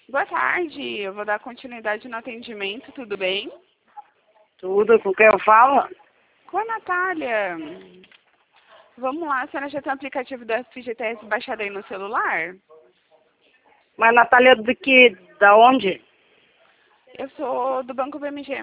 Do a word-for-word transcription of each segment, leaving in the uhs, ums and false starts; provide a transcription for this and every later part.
Boa tarde, eu vou dar continuidade no atendimento, tudo bem? Tudo, com quem eu falo? Com a Natália. Vamos lá, a senhora já tem o aplicativo da F G T S baixado aí no celular? Mas Natália do que, da onde? Eu sou do Banco B M G.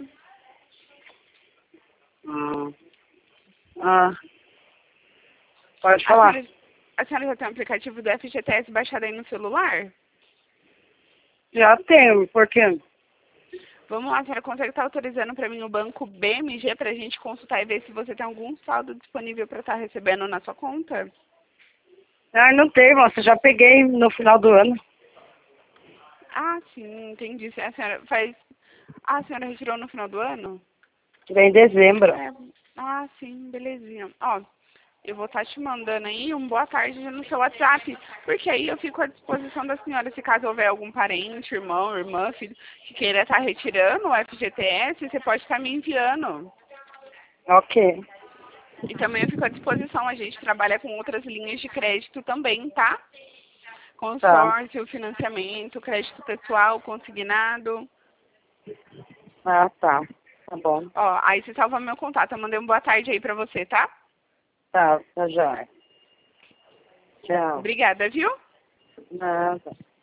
Hum. Ah, pode A falar. senhora, a senhora já tem o aplicativo da F G T S baixado aí no celular? Já tenho, por quê? Vamos lá, a senhora consegue estar autorizando para mim o Banco B M G para a gente consultar e ver se você tem algum saldo disponível para estar recebendo na sua conta? Ah, não tem, moça, já peguei no final do ano. Ah, sim, entendi. A senhora faz... Ah, a senhora retirou no final do ano? Tirei em dezembro. É. Ah, sim, belezinha. Ó, eu vou estar te mandando aí um boa tarde no seu WhatsApp, porque aí eu fico à disposição da senhora, se caso houver algum parente, irmão, irmã, filho, que queira estar retirando o F G T S, você pode estar me enviando. Ok. E também eu fico à disposição, a gente trabalha com outras linhas de crédito também, tá? Tá. Consórcio, financiamento, crédito pessoal, consignado. Ah, tá. Tá bom. Ó, aí você salva meu contato, eu mandei um boa tarde aí pra você, tá? Tá, tá já. Tchau. Obrigada, viu? Nada.